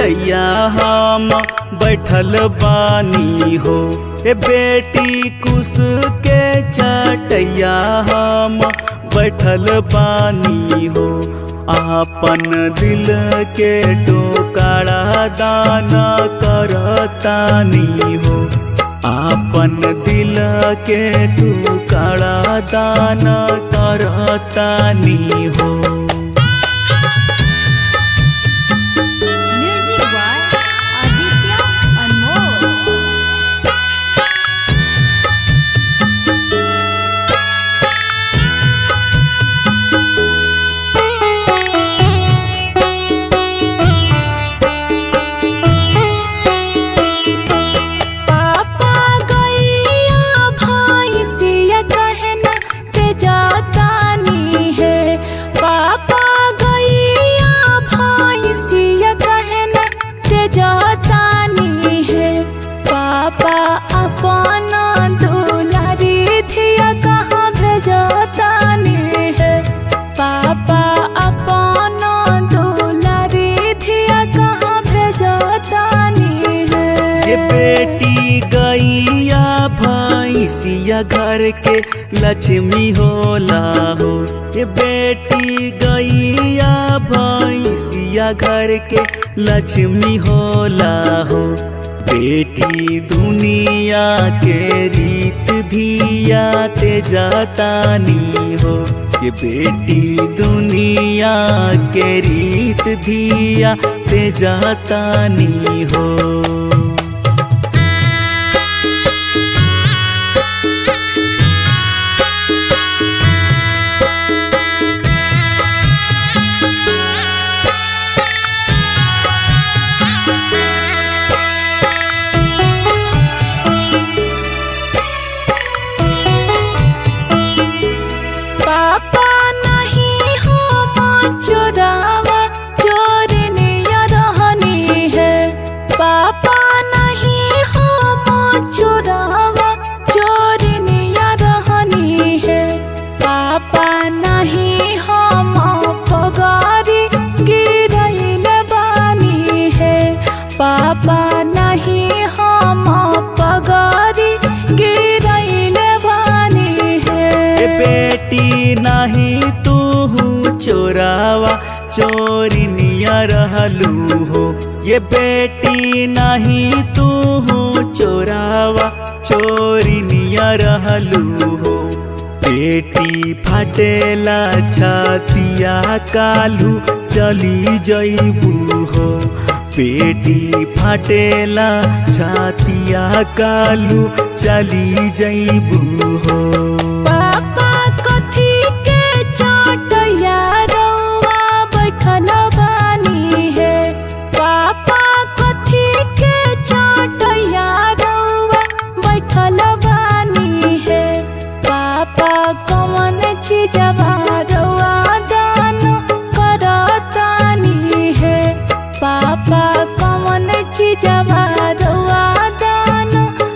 चटैया हम बैठल बानी हो। ए बेटी कुश के चटैया हम बैठल बानी हो। आपन दिल के टोकरा दाना करतानी हो। आपन दिल के टुकड़ा दाना करतानी हो। बेटी गैया भैंसिया घर के लक्ष्मी होला हो। ये बेटी गैया भैंसिया घर के लक्ष्मी होला हो। बेटी दुनिया के रीत धिया ते जातानी हो। ये बेटी दुनिया के रीत धिया ते जातानी हो। पापा नहीं हम पगारी गिरैल बानी है। बेटी नहीं तू चोरावा चोरिनिया रहलू हो। ये बेटी नहीं तू चोरावा चोरिनिया रहलू हो। बेटी फाटेला छातिया कालू चली जइबू हो। बेटी फाटेला छातिया कालू चली जइबू हो। पापा कथी के चटैया रउआ बैठल बानी है। पापा कथी के चटैया रउआ बैठल बानी है। पापा कौन चीजवा रउआ दान करतानी है। पापा कौन चीजवा रउआ दान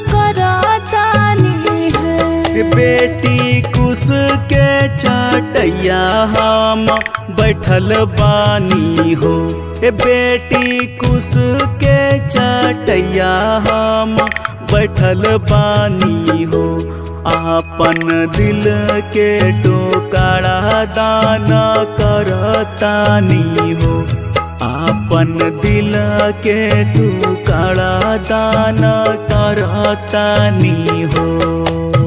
करतानी है। बेटी कुश के चटैया हम बैठल बानी हो। ए बेटी कुश के चटैया हम बैठल बानी हो। आपन दिल के टोकरा दाना करतानी हो। आपन दिल के टुकड़ा दाना करतानी हो।